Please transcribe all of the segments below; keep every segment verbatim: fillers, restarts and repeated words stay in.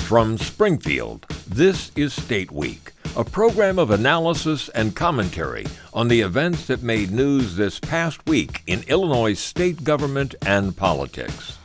From Springfield, this is State Week, a program of analysis and commentary on the events that made news this past week in Illinois state government and politics.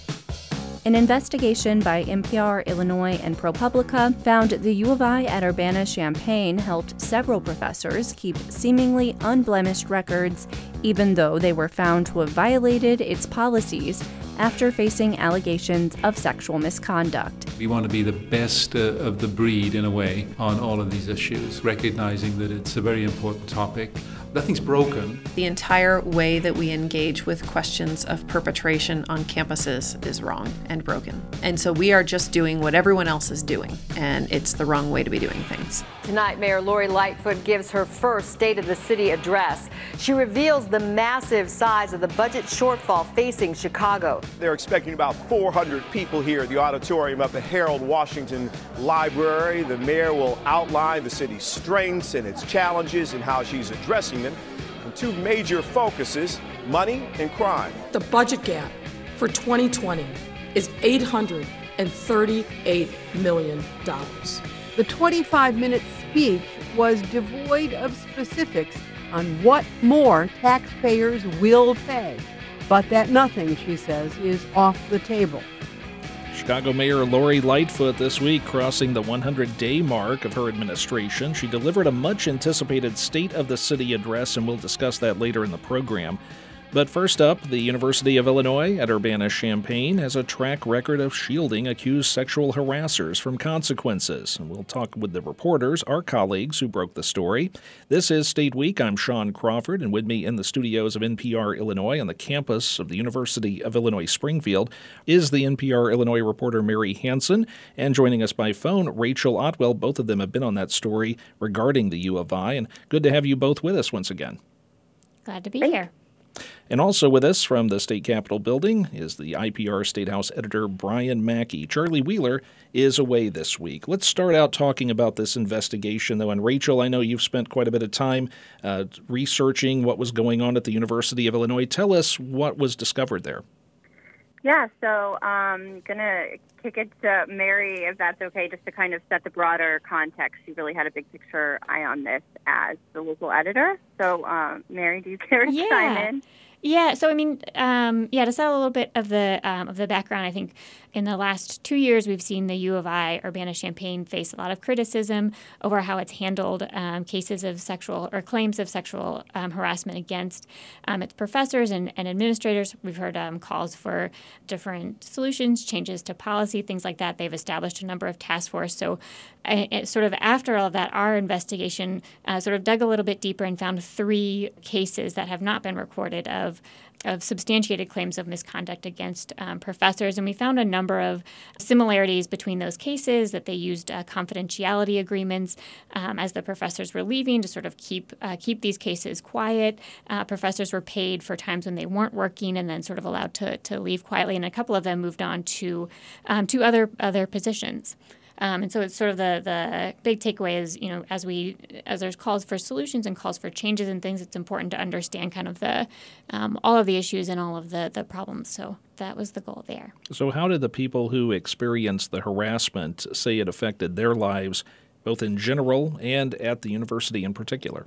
An investigation by N P R Illinois and ProPublica found the U of I at Urbana-Champaign helped several professors keep seemingly unblemished records, even though they were found to have violated its policies after facing allegations of sexual misconduct. We want to be the best uh, of the breed, in a way, on all of these issues, recognizing that it's a very important topic. Nothing's broken. The entire way that we engage with questions of perpetration on campuses is wrong and broken. And so we are just doing what everyone else is doing, and it's the wrong way to be doing things. Tonight, Mayor Lori Lightfoot gives her first State of the City address. She reveals the massive size of the budget shortfall facing Chicago. They're expecting about four hundred people here at the auditorium of the Harold Washington Library. The mayor will outline the city's strengths and its challenges and how she's addressing them. And two major focuses, money and crime. The budget gap for twenty twenty is eight hundred thirty-eight million dollars. The twenty-five minute speech was devoid of specifics on what more taxpayers will pay, but that nothing, she says, is off the table. Chicago Mayor Lori Lightfoot this week crossing the one hundred day mark of her administration. She delivered a much-anticipated State of the City address, and we'll discuss that later in the program. But first up, the University of Illinois at Urbana-Champaign has a track record of shielding accused sexual harassers from consequences. And we'll talk with the reporters, our colleagues who broke the story. This is State Week. I'm Sean Crawford, and with me in the studios of N P R Illinois on the campus of the University of Illinois Springfield is the N P R Illinois reporter Mary Hansen, and joining us by phone, Rachel Otwell. Both of them have been on that story regarding the U of I, and good to have you both with us once again. Glad to be here. And also with us from the State Capitol building is the I P R State House editor Brian Mackey. Charlie Wheeler is away this week. Let's start out talking about this investigation, though. And Rachel, I know you've spent quite a bit of time uh, researching what was going on at the University of Illinois. Tell us what was discovered there. Yeah, so I'm going to kick it to Mary, if that's okay, just to kind of set the broader context. She really had a big picture eye on this as the local editor. So, um, Mary, do you care to yeah. chime in? Yeah, so I mean, um, yeah, to set a little bit of the um, of the background, I think in the last two years we've seen the U of I Urbana-Champaign face a lot of criticism over how it's handled um, cases of sexual or claims of sexual um, harassment against um, its professors and, and administrators. We've heard um, calls for different solutions, changes to policy, things like that. They've established a number of task force. So uh, sort of after all of that, our investigation uh, sort of dug a little bit deeper and found three cases that have not been recorded of Of, of substantiated claims of misconduct against um, professors. And we found a number of similarities between those cases, that they used uh, confidentiality agreements um, as the professors were leaving to sort of keep uh, keep these cases quiet. Uh, professors were paid for times when they weren't working and then sort of allowed to, to leave quietly. And a couple of them moved on to um, to other other positions. Um, and so it's sort of the, the big takeaway is, you know, as we as there's calls for solutions and calls for changes and things, it's important to understand kind of the um, all of the issues and all of the, the problems. So that was the goal there. So how did the people who experienced the harassment say it affected their lives, both in general and at the university in particular?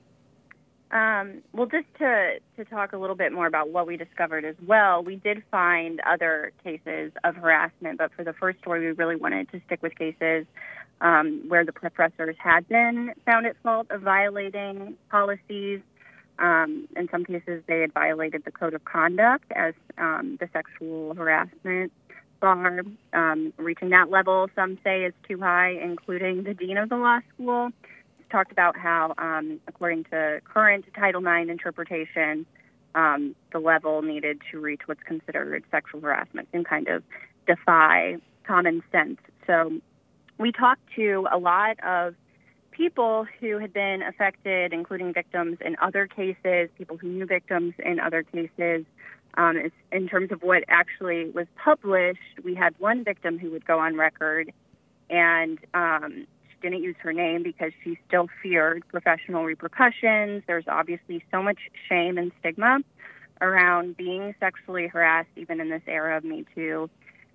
Um, well, just to, to talk a little bit more about what we discovered as well, we did find other cases of harassment, but for the first story, we really wanted to stick with cases um, where the professors had been found at fault of violating policies. Um, in some cases, they had violated the code of conduct as um, the sexual harassment bar. Um, reaching that level, some say, is too high, including the dean of the law school. Talked about how, um, according to current Title nine interpretation, um, the level needed to reach what's considered sexual harassment and kind of defy common sense. So we talked to a lot of people who had been affected, including victims in other cases, people who knew victims in other cases. Um, in terms of what actually was published, we had one victim who would go on record and um, didn't use her name because she still feared professional repercussions. There's obviously so much shame and stigma around being sexually harassed, even in this era of Me Too.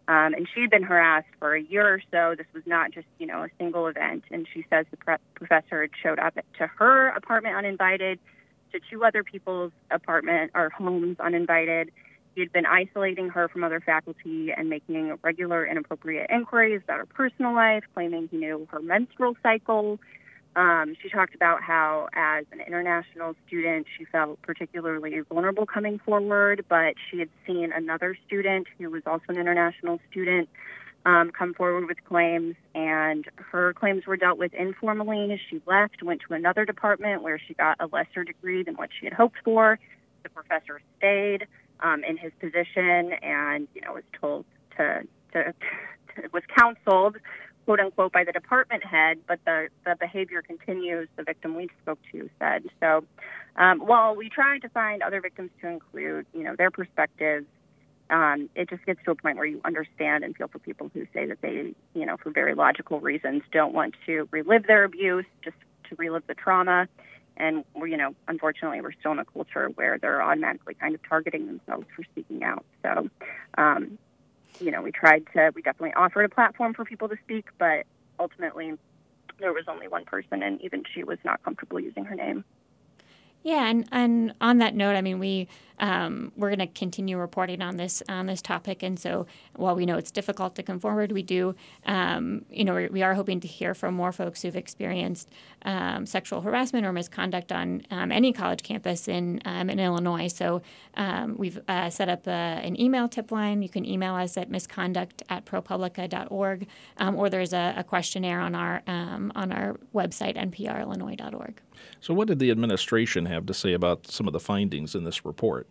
Um, and she had been harassed for a year or so. This was not just, you know, a single event. And she says the pre- professor had showed up to her apartment uninvited, to two other people's apartment or homes uninvited. He had been isolating her from other faculty and making regular inappropriate inquiries about her personal life, claiming he knew her menstrual cycle. Um, she talked about how, as an international student, she felt particularly vulnerable coming forward, but she had seen another student who was also an international student um, come forward with claims, and her claims were dealt with informally. She left, went to another department where she got a lesser degree than what she had hoped for. The professor stayed um, in his position and, you know, was told to, to, to was counseled, quote unquote, by the department head, but the, the behavior continues, the victim we spoke to said. So um, while we tried to find other victims to include, you know, their perspectives, um, it just gets to a point where you understand and feel for people who say that they, you know, for very logical reasons, don't want to relive their abuse, just to relive the trauma. And, we're, you know, unfortunately, we're still in a culture where they're automatically kind of targeting themselves for speaking out. So, um, you know, we tried to, we definitely offered a platform for people to speak, but ultimately there was only one person, and even she was not comfortable using her name. Yeah, and, and on that note, I mean, we um, we're going to continue reporting on this on this topic, and so while we know it's difficult to come forward, we do, um, you know, we, we are hoping to hear from more folks who've experienced um, sexual harassment or misconduct on um, any college campus in um, in Illinois. So um, we've uh, set up a, an email tip line. You can email us at misconduct at propublica dot org, um, or there's a, a questionnaire on our um, on our website n p r illinois dot org. So what did the administration have to say about some of the findings in this report?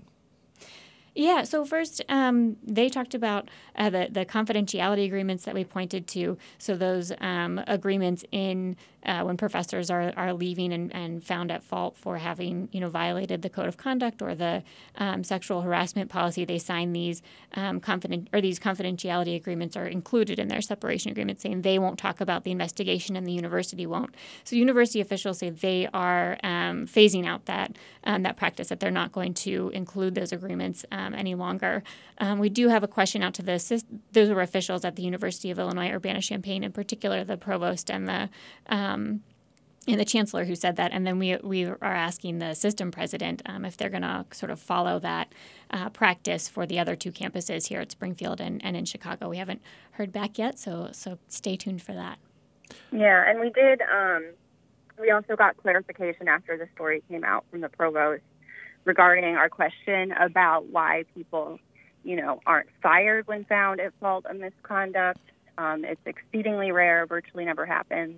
Yeah, so first, um, they talked about uh, the, the confidentiality agreements that we pointed to. So those um, agreements in uh, when professors are, are leaving and, and found at fault for having, you know, violated the code of conduct or the um, sexual harassment policy, they sign these um, confident or these confidentiality agreements are included in their separation agreement, saying they won't talk about the investigation and the university won't. So university officials say they are um, phasing out that um, that practice, that they're not going to include those agreements Um, any longer. Um, we do have a question out to the assist- those were officials at the University of Illinois Urbana-Champaign, in particular the provost and the um, and the chancellor who said that. And then we we are asking the system president um, if they're going to sort of follow that uh, practice for the other two campuses here at Springfield and, and in Chicago. We haven't heard back yet, so so stay tuned for that. Yeah, and we did. Um, we also got clarification after the story came out from the provost regarding our question about why people, you know, aren't fired when found at fault of misconduct. Um, it's exceedingly rare, virtually never happens.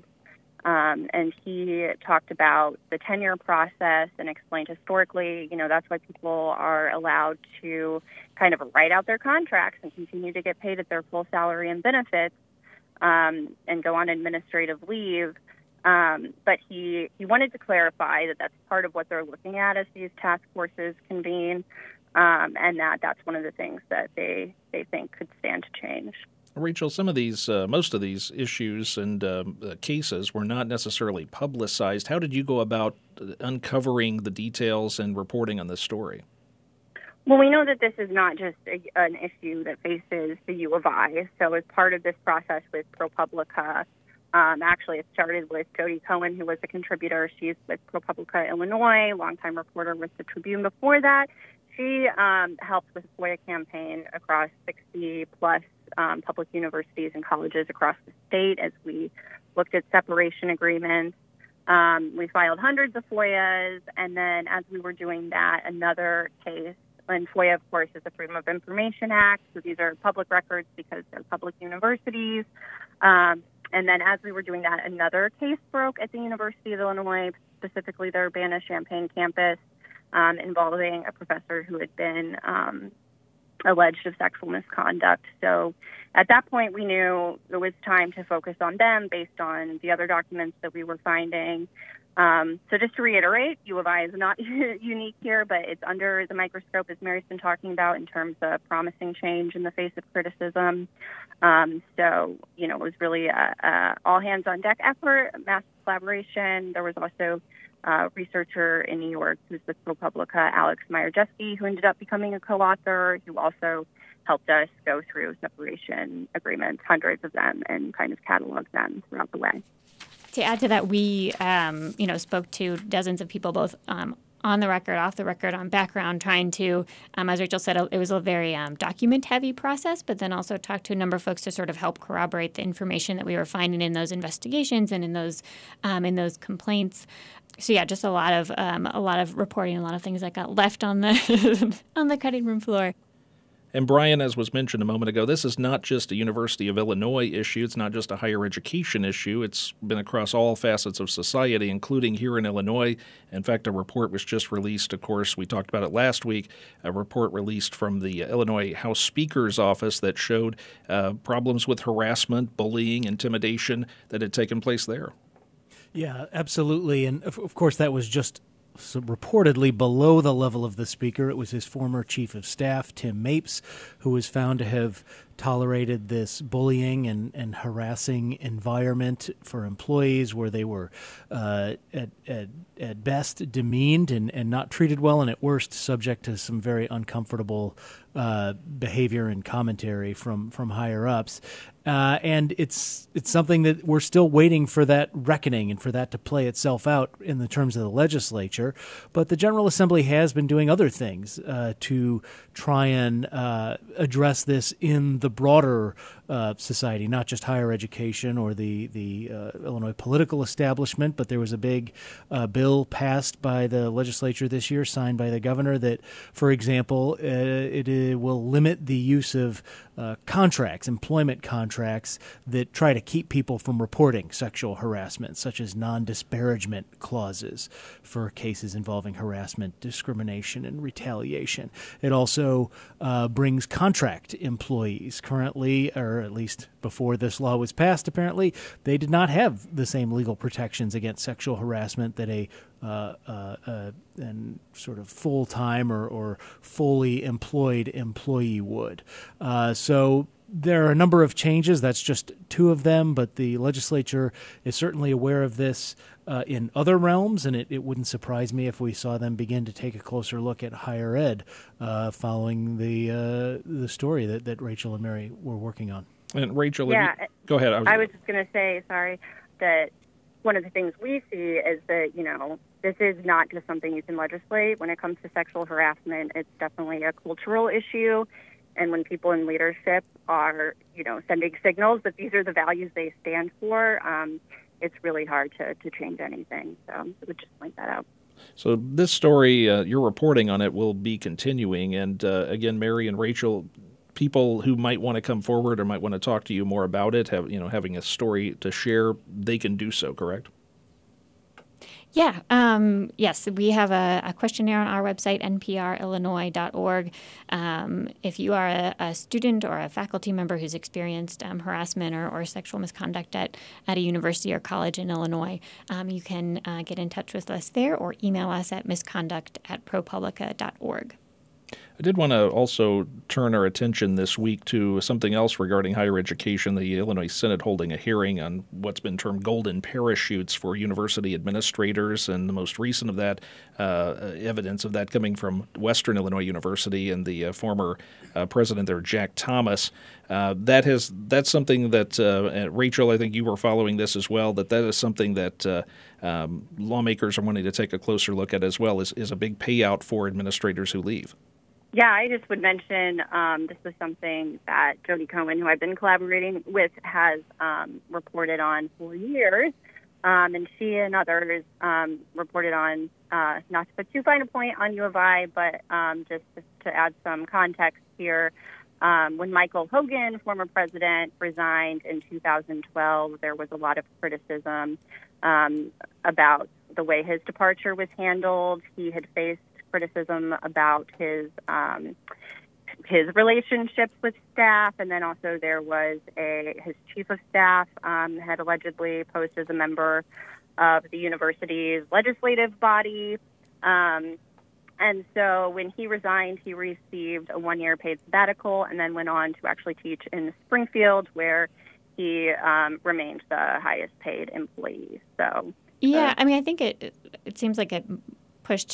Um, and he talked about the tenure process and explained historically, you know, that's why people are allowed to kind of write out their contracts and continue to get paid at their full salary and benefits um, and go on administrative leave. Um, but he, he wanted to clarify that that's part of what they're looking at as these task forces convene, um, and that that's one of the things that they, they think could stand to change. Rachel, some of these, uh, most of these issues and um, uh, cases were not necessarily publicized. How did you go about uncovering the details and reporting on this story? Well, we know that this is not just a, an issue that faces the U of I. So as part of this process with ProPublica, Um, actually, it started with Jody Cohen, who was a contributor. She's with ProPublica Illinois, longtime reporter with the Tribune before that. She um, helped with a FOIA campaign across sixty plus um, public universities and colleges across the state as we looked at separation agreements. Um, we filed hundreds of FOIAs, and then as we were doing that, another case, and FOIA, of course, is the Freedom of Information Act, so these are public records because they're public universities. Um, And then as we were doing that, another case broke at the University of Illinois, specifically the Urbana-Champaign campus, um, involving a professor who had been um, alleged of sexual misconduct. So at that point, we knew it was time to focus on them based on the other documents that we were finding. Um, so just to reiterate, U of I is not unique here, but it's under the microscope, as Mary's been talking about, in terms of promising change in the face of criticism. Um, so, you know, it was really a, a all-hands-on-deck effort, massive collaboration. There was also a researcher in New York who's with ProPublica, Alex Majerewski, who ended up becoming a co-author, who also helped us go through separation agreements, hundreds of them, and kind of catalog them throughout the way. To add to that, we, um, you know, spoke to dozens of people, both um, on the record, off the record, on background, trying to, um, as Rachel said, it was a very um, document-heavy process, but then also talked to a number of folks to sort of help corroborate the information that we were finding in those investigations and in those um, in those complaints. So yeah, just a lot of um, a lot of reporting, a lot of things that got left on the on the cutting room floor. And Brian, as was mentioned a moment ago, this is not just a University of Illinois issue. It's not just a higher education issue. It's been across all facets of society, including here in Illinois. In fact, a report was just released, of course, we talked about it last week, a report released from the Illinois House Speaker's office that showed uh, problems with harassment, bullying, intimidation that had taken place there. Yeah, absolutely. And of, of course, that was just So reportedly below the level of the speaker. It was his former chief of staff, Tim Mapes, who was found to have tolerated this bullying and, and harassing environment for employees where they were uh, at, at at best demeaned and, and not treated well, and at worst subject to some very uncomfortable uh, behavior and commentary from, from higher ups. Uh, and it's it's something that we're still waiting for that reckoning and for that to play itself out in the terms of the legislature. But the General Assembly has been doing other things uh, to try and uh, address this in the broader uh, society, not just higher education or the, the uh, Illinois political establishment, but there was a big uh, bill passed by the legislature this year, signed by the governor, that, for example, uh, it, it will limit the use of uh, contracts, employment contracts, that try to keep people from reporting sexual harassment, such as non-disparagement clauses for cases involving harassment, discrimination, and retaliation. It also uh, brings contract employees. Currently, or at least before this law was passed, apparently, they did not have the same legal protections against sexual harassment that a uh, uh, uh, and sort of full-time or, or fully employed employee would. Uh, so there are a number of changes. That's just two of them, but the legislature is certainly aware of this uh, in other realms, and it, it wouldn't surprise me if we saw them begin to take a closer look at higher ed uh, following the uh, the story that, that Rachel and Mary were working on. And Rachel, yeah, you, go ahead. I was, I was just going to say, sorry, that one of the things we see is that, you know, this is not just something you can legislate. When it comes to sexual harassment, it's definitely a cultural issue. And when people in leadership are, you know, sending signals that these are the values they stand for, um, it's really hard to, to change anything. So I would just point that out. So this story, uh, your reporting on it will be continuing. And uh, again, Mary and Rachel, people who might want to come forward or might want to talk to you more about it, have, you know, having a story to share, they can do so, correct? Yeah. Um, yes, we have a, a questionnaire on our website, n p r illinois dot org. Um, if you are a, a student or a faculty member who's experienced um, harassment or, or sexual misconduct at, at a university or college in Illinois, um, you can uh, get in touch with us there or email us at misconduct at propublica dot org. I did want to also turn our attention this week to something else regarding higher education. The Illinois Senate holding a hearing on what's been termed golden parachutes for university administrators, and the most recent of that, uh, evidence of that coming from Western Illinois University and the uh, former uh, president there, Jack Thomas. Uh, that has that's something that, uh, Rachel, I think you were following this as well, that that is something that uh, um, lawmakers are wanting to take a closer look at as well, is, is a big payout for administrators who leave. Yeah, I just would mention um, this is something that Jody Cohen, who I've been collaborating with, has um, reported on for years. Um, and she and others um, reported on, uh, not to put too fine a point on U of I, but um, just, just to add some context here, um, when Michael Hogan, former president, resigned in two thousand twelve, there was a lot of criticism um, about the way his departure was handled. He had faced criticism about his um, his relationships with staff, and then also there was a his chief of staff um, had allegedly posed as a member of the university's legislative body, um, and so when he resigned, he received a one-year paid sabbatical, and then went on to actually teach in Springfield, where he um, remained the highest-paid employee. So, yeah, uh, I mean, I think it it seems like it pushed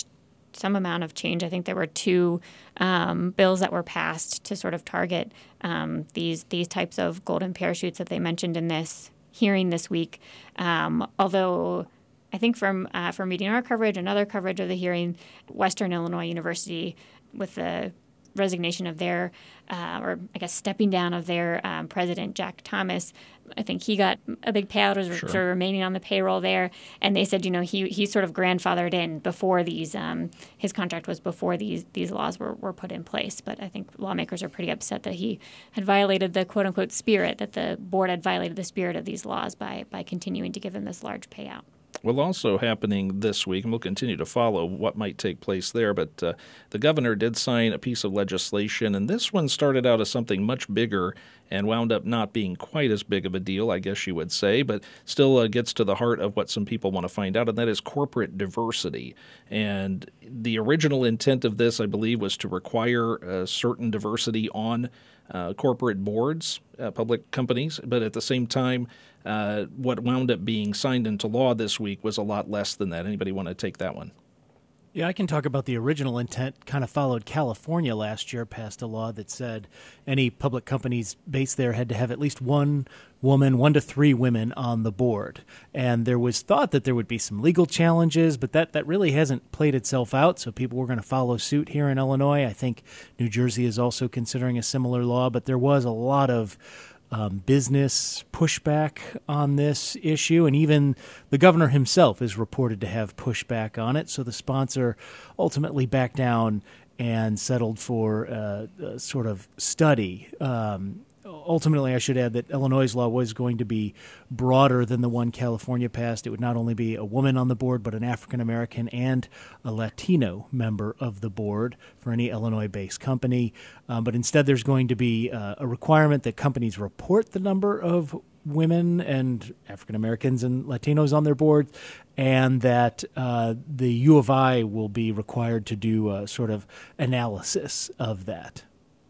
some amount of change. I think there were two um, bills that were passed to sort of target um, these these types of golden parachutes that they mentioned in this hearing this week. Um, although I think from uh, from reading our coverage and other coverage of the hearing, Western Illinois University, with the resignation of their, uh, or I guess stepping down of their um, president, Jack Thomas, I think he got a big payout as Sure. sort of remaining on the payroll there. And they said, you know, he he sort of grandfathered in before these, um, his contract was before these these laws were, were put in place. But I think lawmakers are pretty upset that he had violated the quote unquote spirit, that the board had violated the spirit of these laws by by continuing to give him this large payout. Well, also happening this week, and we'll continue to follow what might take place there, but uh, the governor did sign a piece of legislation, and this one started out as something much bigger and wound up not being quite as big of a deal, I guess you would say, but still uh, gets to the heart of what some people want to find out, and that is corporate diversity. And the original intent of this, I believe, was to require a certain diversity on uh, corporate boards, uh, public companies, but at the same time, Uh, what wound up being signed into law this week was a lot less than that. Anybody want to take that one? Yeah, I can talk about the original intent. Kind of followed California last year, passed a law that said any public companies based there had to have at least one woman, one to three women on the board. And there was thought that there would be some legal challenges, but that, that really hasn't played itself out. So people were going to follow suit here in Illinois. I think New Jersey is also considering a similar law, but there was a lot of Um, business pushback on this issue, and even the governor himself is reported to have pushback on it. So the sponsor ultimately backed down and settled for uh, a sort of study. Um, ultimately, I should add that Illinois' law was going to be broader than the one California passed. It would not only be a woman on the board, but an African-American and a Latino member of the board for any Illinois-based company. Um, but instead, there's going to be uh, a requirement that companies report the number of women and African-Americans and Latinos on their board, and that uh, the U of I will be required to do a sort of analysis of that.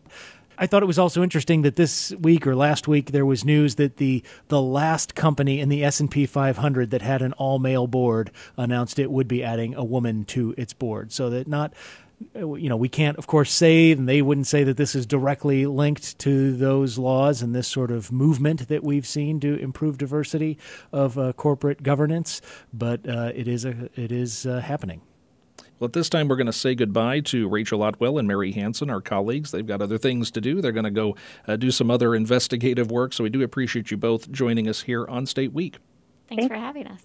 I thought it was also interesting that this week or last week there was news that the the last company in the S and P five hundred that had an all-male board announced it would be adding a woman to its board. So that not, you know, we can't, of course, say, and they wouldn't say that this is directly linked to those laws and this sort of movement that we've seen to improve diversity of uh, corporate governance, but uh, it is a, it is uh, happening. Well, at this time, we're going to say goodbye to Rachel Otwell and Mary Hansen, our colleagues. They've got other things to do. They're going to go uh, do some other investigative work. So we do appreciate you both joining us here on State Week. Thanks for having us.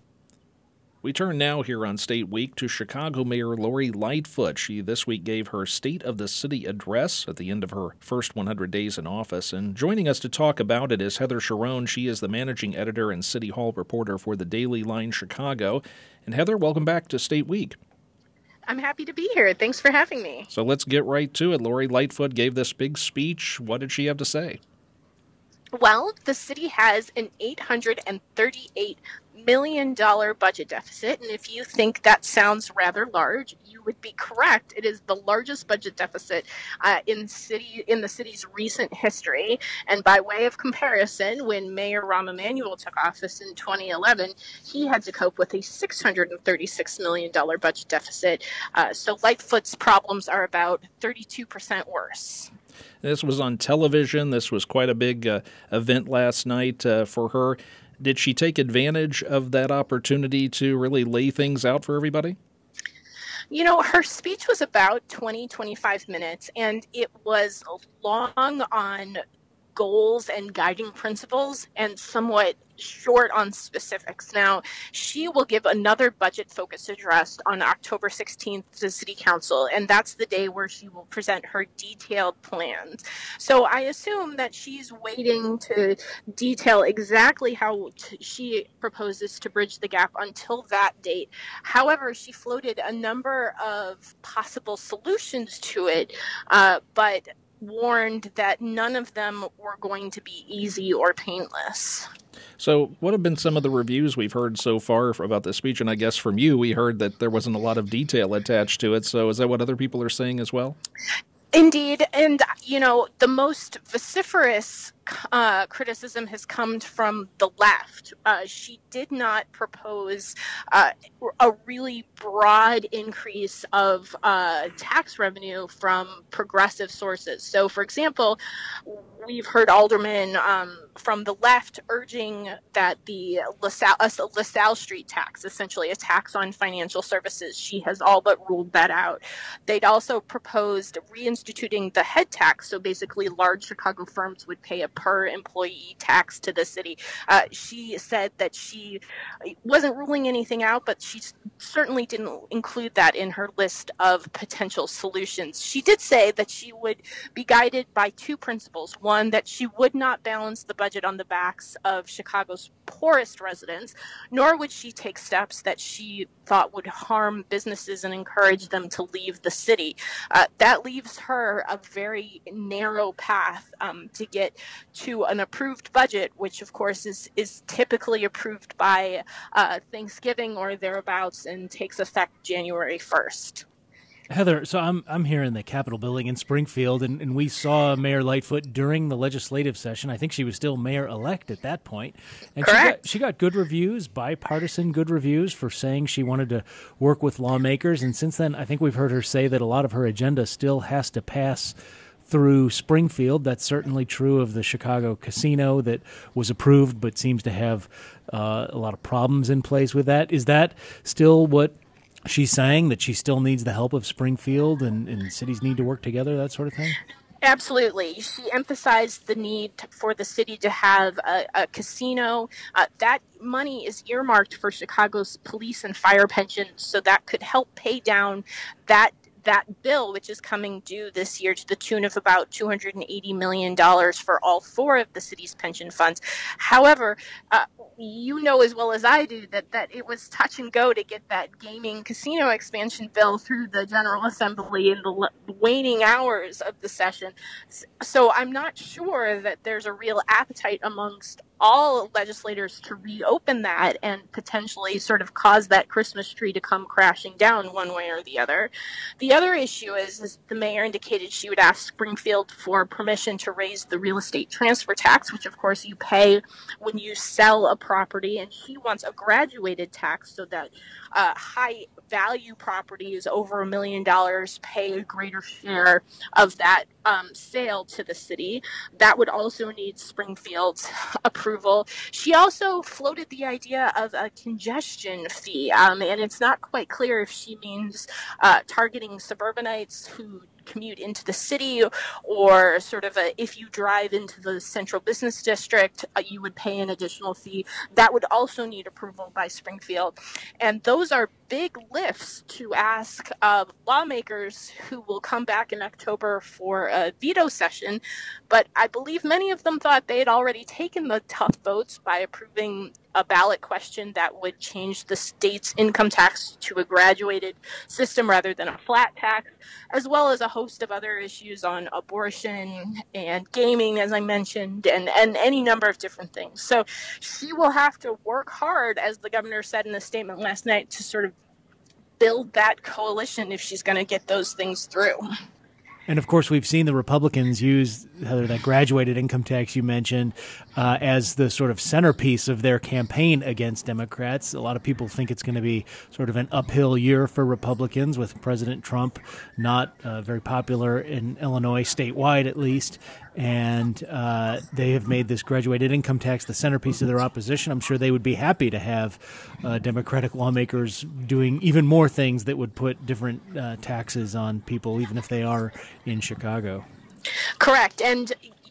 We turn now here on State Week to Chicago Mayor Lori Lightfoot. She this week gave her State of the City address at the end of her first one hundred days in office. And joining us to talk about it is Heather Cherone. She is the managing editor and City Hall reporter for the Daily Line Chicago. And Heather, welcome back to State Week. I'm happy to be here. Thanks for having me. So let's get right to it. Lori Lightfoot gave this big speech. What did she have to say? Well, the city has an eight hundred thirty-eight million dollars budget deficit, and if you think that sounds rather large, you would be correct. It is the largest budget deficit uh, in city in the city's recent history. And by way of comparison, when Mayor Rahm Emanuel took office in twenty eleven, he had to cope with a six hundred thirty-six million dollars budget deficit. Uh, so Lightfoot's problems are about thirty-two percent worse. This was on television. This was quite a big uh, event last night uh, for her. Did she take advantage of that opportunity to really lay things out for everybody? You know, her speech was about twenty, twenty-five minutes, and it was long on goals and guiding principles and somewhat short on specifics. Now, she will give another budget-focused address on October sixteenth to City Council, and that's the day where she will present her detailed plans. So I assume that she's waiting to detail exactly how t- she proposes to bridge the gap until that date. However, she floated a number of possible solutions to it, uh, but warned that none of them were going to be easy or painless. So what have been some of the reviews we've heard so far about this speech? And I guess from you, we heard that there wasn't a lot of detail attached to it. So is that what other people are saying as well? Indeed. And, you know, the most vociferous uh, criticism has come from the left. Uh, she did not propose uh, a really broad increase of uh, tax revenue from progressive sources. So, for example, we've heard aldermen um, from the left urging that the LaSalle, uh, LaSalle Street tax, essentially a tax on financial services, she has all but ruled that out. They'd also proposed reinstituting the head tax, so basically large Chicago firms would pay a per employee tax to the city. Uh, she said that she wasn't ruling anything out, but she certainly didn't include that in her list of potential solutions. She did say that she would be guided by two principles. One, that she would not balance the budget on the backs of Chicago's poorest residents, nor would she take steps that she thought would harm businesses and encourage them to leave the city. Uh, that leaves her a very narrow path um, to get to an approved budget, which of course is, is typically approved by uh, Thanksgiving or thereabouts and takes effect January first. Heather, so I'm I'm here in the Capitol building in Springfield, and, and we saw Mayor Lightfoot during the legislative session. I think she was still mayor-elect at that point. And Correct. She got, she got good reviews, bipartisan good reviews, for saying she wanted to work with lawmakers. And since then, I think we've heard her say that a lot of her agenda still has to pass through Springfield. That's certainly true of the Chicago casino that was approved but seems to have uh, a lot of problems in place with that. Is that still what she's saying, that she still needs the help of Springfield and, and cities need to work together, that sort of thing? Absolutely. She emphasized the need for the city to have a, a casino. Uh, that money is earmarked for Chicago's police and fire pensions, so that could help pay down that that bill, which is coming due this year to the tune of about two hundred eighty million dollars for all four of the city's pension funds. However, uh, you know as well as I do that, that it was touch and go to get that gaming casino expansion bill through the General Assembly in the l- waning hours of the session. So I'm not sure that there's a real appetite amongst all legislators to reopen that and potentially sort of cause that Christmas tree to come crashing down one way or the other. The other issue is, is the mayor indicated she would ask Springfield for permission to raise the real estate transfer tax, which of course you pay when you sell a property, and she wants a graduated tax so that uh, high value properties over a million dollars pay a greater share of that um, sale to the city. That would also need Springfield's approval. She also floated the idea of a congestion fee, um, and it's not quite clear if she means uh, targeting suburbanites who commute into the city, or sort of a, if you drive into the central business district, uh, you would pay an additional fee. That would also need approval by Springfield. And those are big lifts to ask of lawmakers who will come back in October for a veto session. But I believe many of them thought they had already taken the tough votes by approving a ballot question that would change the state's income tax to a graduated system rather than a flat tax, as well as a host of other issues on abortion and gaming, as I mentioned, and, and any number of different things. So she will have to work hard, as the governor said in a statement last night, to sort of build that coalition if she's going to get those things through. And, of course, we've seen the Republicans use, Heather, that graduated income tax you mentioned, uh, as the sort of centerpiece of their campaign against Democrats. A lot of people think it's going to be sort of an uphill year for Republicans, with President Trump not uh, very popular in Illinois, statewide at least. And uh, they have made this graduated income tax the centerpiece of their opposition. I'm sure they would be happy to have uh, Democratic lawmakers doing even more things that would put different uh, taxes on people, even if they are in Chicago. Correct. And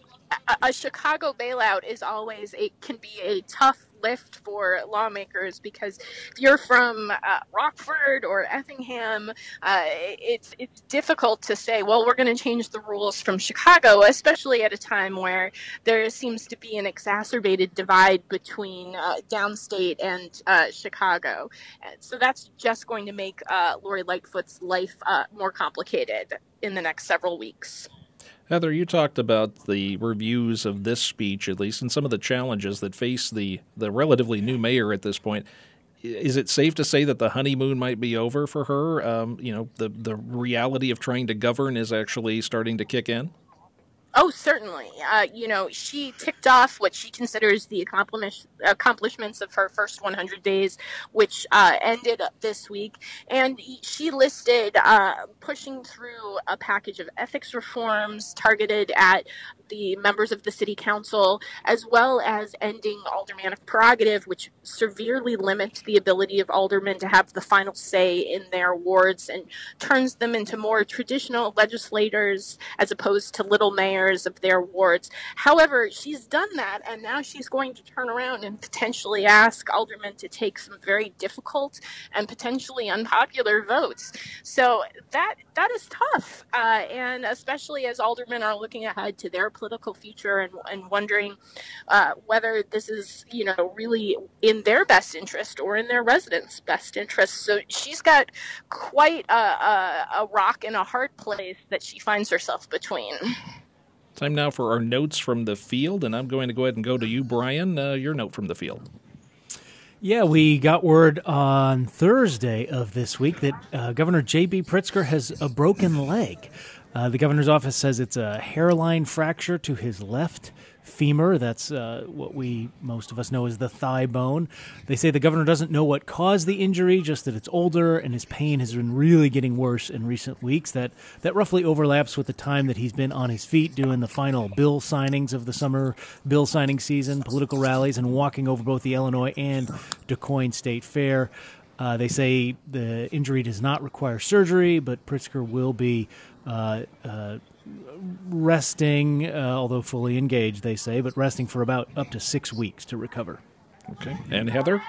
a, a Chicago bailout is always a can be a tough lift for lawmakers, because if you're from uh, Rockford or Effingham, uh, it's it's difficult to say, well, we're going to change the rules from Chicago, especially at a time where there seems to be an exacerbated divide between uh, downstate and uh, Chicago. And so that's just going to make uh, Lori Lightfoot's life uh, more complicated in the next several weeks. Heather, you talked about the reviews of this speech, at least, and some of the challenges that face the, the relatively new mayor at this point. Is it safe to say that the honeymoon might be over for her? Um, you know, the, the reality of trying to govern is actually starting to kick in? Oh, certainly. Uh, you know, she ticked off what she considers the accomplish- accomplishments of her first one hundred days, which uh, ended this week. And she listed uh, pushing through a package of ethics reforms targeted at the members of the city council, as well as ending aldermanic prerogative, which severely limits the ability of aldermen to have the final say in their wards and turns them into more traditional legislators as opposed to little mayors of their wards. However, she's done that, and now she's going to turn around and potentially ask aldermen to take some very difficult and potentially unpopular votes. So that that is tough, uh, and especially as aldermen are looking ahead to their political future and, and wondering uh, whether this is, you know, really in their best interest or in their residents' best interest. So she's got quite a, a, a rock and a hard place that she finds herself between. Time now for our notes from the field, and I'm going to go ahead and go to you, Brian. Uh, your note from the field. Yeah, we got word on Thursday of this week that uh, Governor J B. Pritzker has a broken leg. Uh, the governor's office says it's a hairline fracture to his left femur. That's uh, what we, most of us know as the thigh bone. They say the governor doesn't know what caused the injury, just that it's older and his pain has been really getting worse in recent weeks. That that roughly overlaps with the time that he's been on his feet doing the final bill signings of the summer bill signing season, political rallies, and walking over both the Illinois and DuQuoin State Fair. Uh, they say the injury does not require surgery, but Pritzker will be uh, uh, resting, uh, although fully engaged, they say, but resting for about up to six weeks to recover. Okay. And Heather?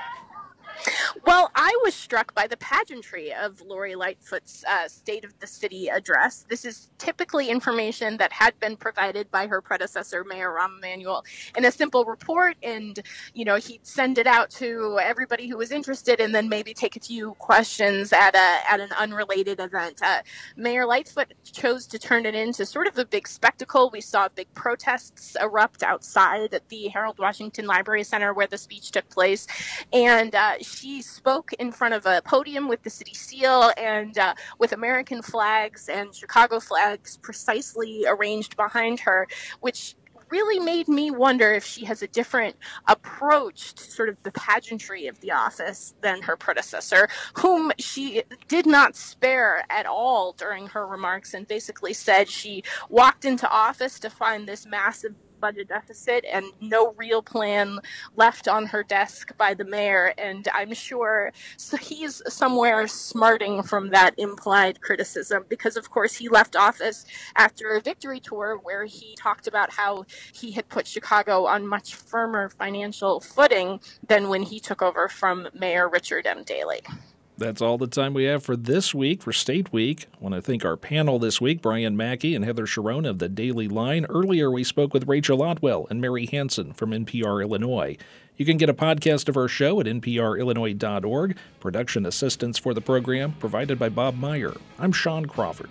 Well, I was struck by the pageantry of Lori Lightfoot's uh, State of the City address. This is typically information that had been provided by her predecessor, Mayor Rahm Emanuel, in a simple report, and, you know, he'd send it out to everybody who was interested and then maybe take a few questions at a at an unrelated event. Uh, Mayor Lightfoot chose to turn it into sort of a big spectacle. We saw big protests erupt outside at the Harold Washington Library Center where the speech took place, and uh, she spoke in front of a podium with the city seal and uh, with American flags and Chicago flags precisely arranged behind her, which really made me wonder if she has a different approach to sort of the pageantry of the office than her predecessor, whom she did not spare at all during her remarks and basically said she walked into office to find this massive budget deficit and no real plan left on her desk by the mayor. And I'm sure so he's somewhere smarting from that implied criticism because, of course, he left office after a victory tour where he talked about how he had put Chicago on much firmer financial footing than when he took over from Mayor Richard M. Daley. That's all the time we have for this week, for State Week. I want to thank our panel this week, Brian Mackey and Heather Cherone of the Daily Line. Earlier, we spoke with Rachel Otwell and Mary Hansen from N P R Illinois. You can get a podcast of our show at N P R Illinois dot org. Production assistance for the program provided by Bob Meyer. I'm Sean Crawford.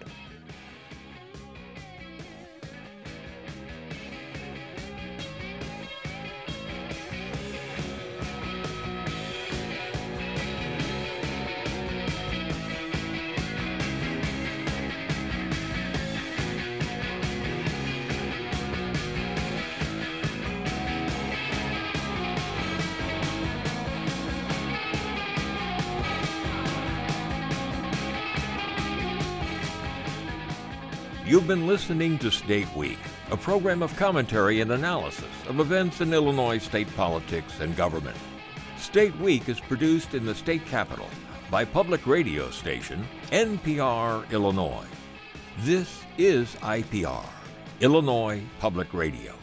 You've been listening to State Week, a program of commentary and analysis of events in Illinois state politics and government. State Week is produced in the state capital by public radio station N P R Illinois. This is I P R, Illinois Public Radio.